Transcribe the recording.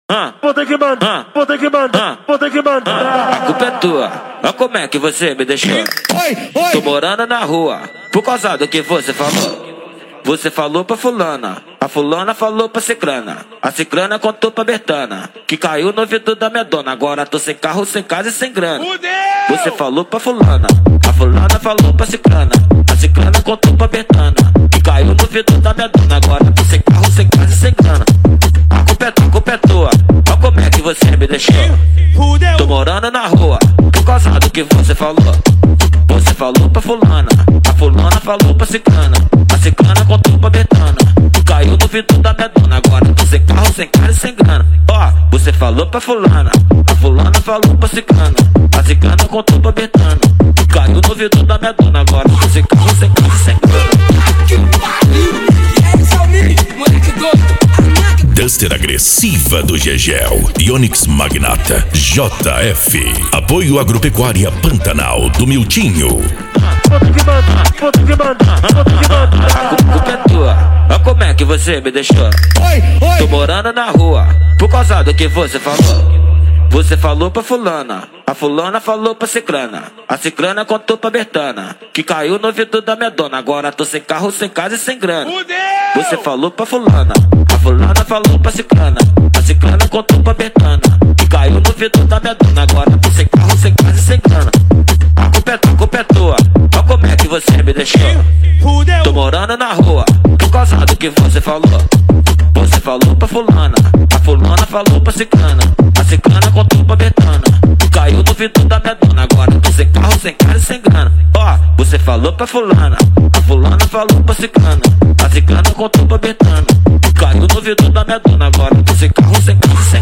vou ter que mandar, vou ter que mandar, vou ter que mandar. A culpa é tua, olha como é que você me deixou. Tô morando na rua, por causa do que você falou. Você falou pra fulana, a fulana falou pra cicrana, a cicrana contou pra Bertana, que caiu no ouvido da minha dona. Agora tô sem carro, sem casa e sem grana. Você falou pra fulana, a fulana falou pra cicrana, a cicrana contou pra Bertana, que caiu no ouvido da minha dona. Agora tô sem carro, sem casa e sem grana. A culpa é tua, olha como é que você me deixou. Tô morando na rua, por causa do que você falou. Você falou pra fulana, a fulana falou pra cicrana, a cicrana contou pra Bertana, que caiu no ouvido da minha dona. Agora tô sem carro, sem casa e sem grana. Você falou pra fulana, a fulana falou pra cicrana, a cicrana contou pra Bertana, que caiu no ouvido da minha dona. Agora tô sem carro, sem casa e sem grana. Que pariu! Esse é o mini, moleque doido. Duster agressiva do Gegel, Onyx Magnata, JF. Apoio Agropecuária Pantanal do Miltinho. Vou ter que mandar, vou ter que mandar, vou ter que mandar. A culpa é tua, olha como é que você me deixou. Tô morando na rua, por causa do que você falou. Você falou pra fulana, a fulana falou pra cicrana, a cicrana contou pra Bertana, que caiu no ouvido da minha dona. Agora tô sem carro, sem casa e sem grana. Você falou pra fulana, a fulana falou pra cicrana, a cicrana contou pra Bertana, que caiu no ouvido da minha dona. Agora tô sem carro, sem casa e sem grana. A culpa é tua, olha como é que você me deixou. Tô morando na rua, por causa do que você falou. Você falou pra fulana, a fulana falou pra cicrana, a cicrana contou pra Bertana, que caiu no ouvido da minha dona. Agora tô sem carro, sem casa e sem grana. Você falou pra fulana, a fulana falou pra cicrana, a cicrana contou pra Bertana, que caiu no ouvido da minha dona. Agora tô sem carro, sem casa e sem